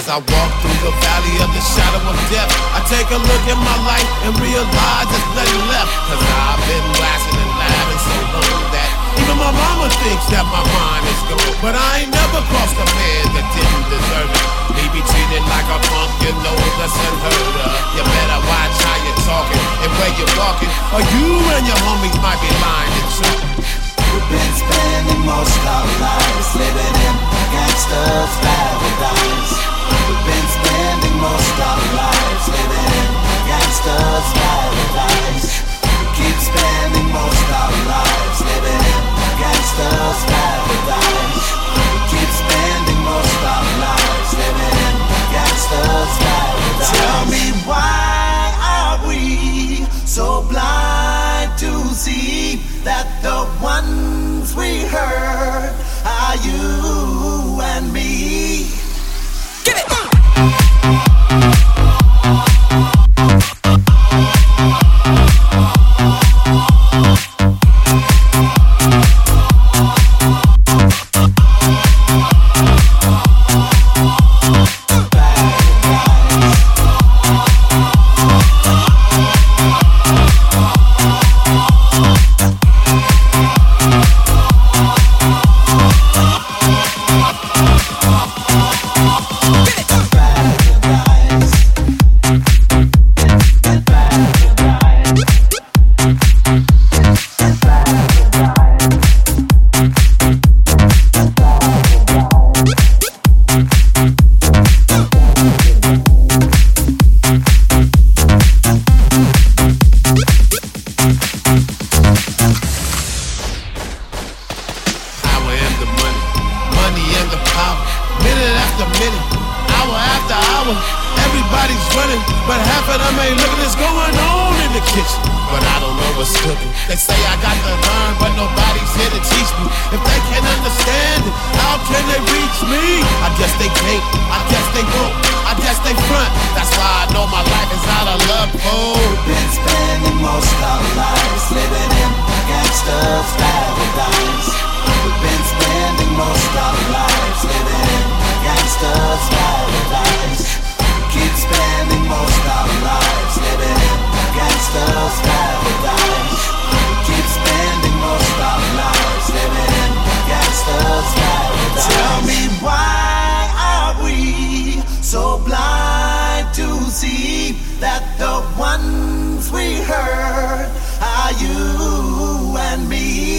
As I walk through the valley of the shadow of death, I take a look at my life and realize there's nothing left. Cause I've been blasting and laughing so long that even my mama thinks that my mind is gone. But I ain't never crossed a man that didn't deserve it. Me be treated like a punk, you know that's unheard of. You better watch how you're talking and where you're walking, or you and your homies might be lying to chalk. We've been spending most our lives living in gangster's paradise. We've been spending most our lives living in gangster's paradise. We keep spending most our lives living in gangster's paradise. We keep spending most our lives living in gangster's paradise. Tell me, why are we so blind to see that the ones we heard are you and me? Get it! That the ones we heard are you and me.